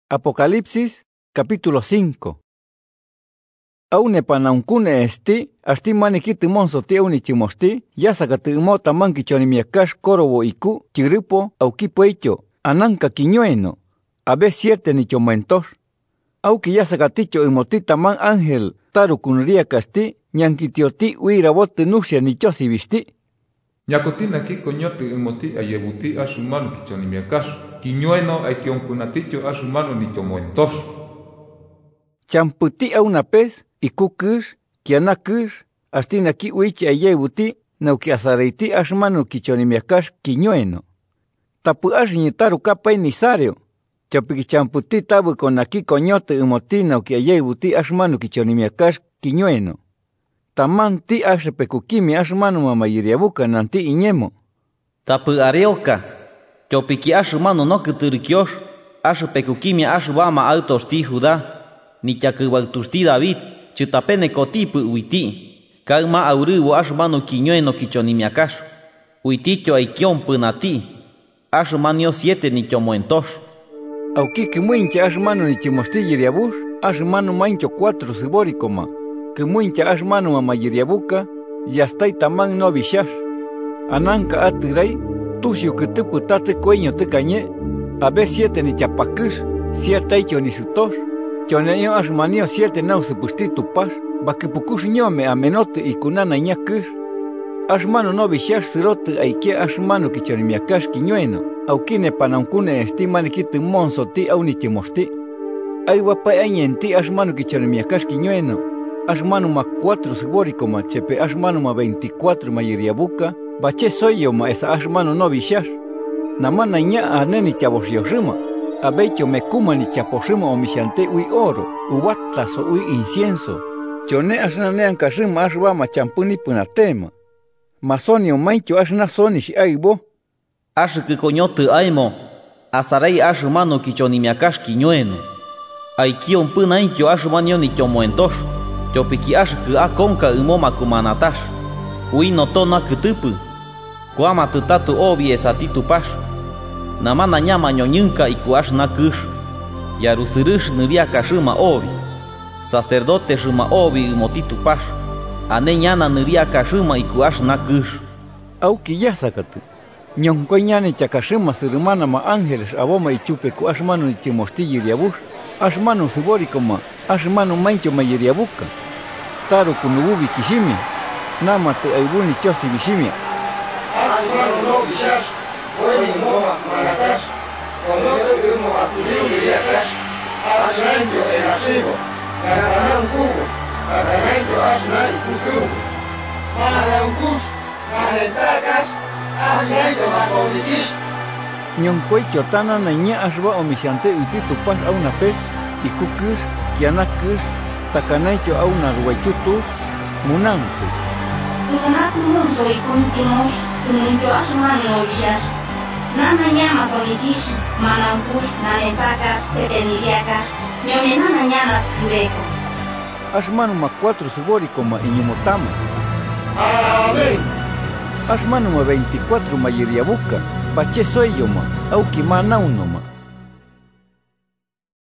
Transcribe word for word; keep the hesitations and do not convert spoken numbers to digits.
Apocalipsis, capítulo cinco. Aune panauncune esti, asti manikiti monso ti aunichimosti, yasakati imo tamanki chonimiakash korobo iku, chiripo, aukipoicho, ananka quiñueno, abe siete nichomentos. Auki yasakaticho imoti taman ángel, taru kunria kasti, ñankitioti uirabote nusia nichosibisti. Yakotina ki coñote imoti ayebuti ashumano kichonimiakash, quiñueno aikionkunaticho ashumano nichomentos. Champuti aunapes, ikukush, kianakush, astinaki uichi ayebuti, nauki asareiti ashmanu kichonimiakash quiñueno. Tapu ashñitaru kapay nisario. Chapiki champuti tabu konaki coñote imoti nauki ayebuti ashmanu kichonimiakash quiñueno. Tamanti ashepekukimi ashmanu mamayiriabuka nanti iñemo. Tapu areoka. Chopiki ashmanu no kuturikiosh, ashepekukimi ashbama autosti Judá. Nichakubaltusti David, chutapene kotipu uiti. Kauma auribu ashmanu quiñueno kichonimiakash. Uiticho aikion punati. Ashmanio siete nichomoentosh. Aukiki muincha ashmanu nichimosti yiriabush, ashmanu maincho cuatro siborikoma. Que muincha ashmanu mamayiriabuka, yastai taman no bishash. Ananka atirai, tusio kutupu tate cueño te cañe, abe siete ni chapakush, siete icho ni sutosh. Choneyo ashmanio siete nau supusti tupash, bakipukush ñome amenote y kunana ñakush. Ashmanu no bishash sirote aikia ashmanu kichonimiakash quiñueno, aukine panauncune estimani kitu monso ti aunichimosti. Aiwapay añenti ashmanu kichonimiakash quiñueno. Ashmanu ma cuatro siborico ma chepe ashmanu ma veinticuatro ma yiriabuka, bache soyo ma esa ashmanu no bishash. Namana ña aneni chabosyoshima, abecho me kuma ni chaposhima o mishante ui oro, uwataso ui incienso. Chone ashnanean kashima ashba ma champuni punatema. Masonio maicho ashna sonish aibo. Ashke coñote aimo, asarei ashmanu kichonimiakash quiñueno. Aikion punaicho ashmanio nichomoentosh. Chopiki ashku akonka umoma kumanatash. Ui notona kutupu. Kuama tutatu obi esatitu pash. Namana nyama ñoñunka ikuash nakush. Yarusirush niriaka shuma obi. Sacerdote shuma obi umotitu pash. Ane ñana niriaka shuma ikuash nakush. Auki yasakatu. Ñonkoñani chakashima sirumana ma ángeles aboma ichupe ku ashmanu nichimosti yiriabush. Ashmanu siborikoma. Ashmanu maincho ma yiriabuka. Taru kunububi kishimi, namate aibuni chosi bishimi. Ashmanu no bishash, oini moma manatash, konote umo asuliu liriakash, ashnainjo en ashibo, sanaran kubo, katanainjo ashna ikusubo. Maharan kush, mahanentakash, ashnainjo masonikish. Ñonkoi chotana naña ashba omishante uititu pas a una pez, ikukush, kianakush, takanaicho a una ruechutus, munantes. Kunatu munso y kuntimos, kununcho ashmanu no bishash. Nana llama sonikish, manampush, nanetakas, tepeniriakas, ñone nana llamas yureko. Ashmanu ma cuatro siborico ma iñumotama. Amén. Ashmanu ma veinticuatro ma yiriabuka, bache soy yo ma, auki ma naunoma.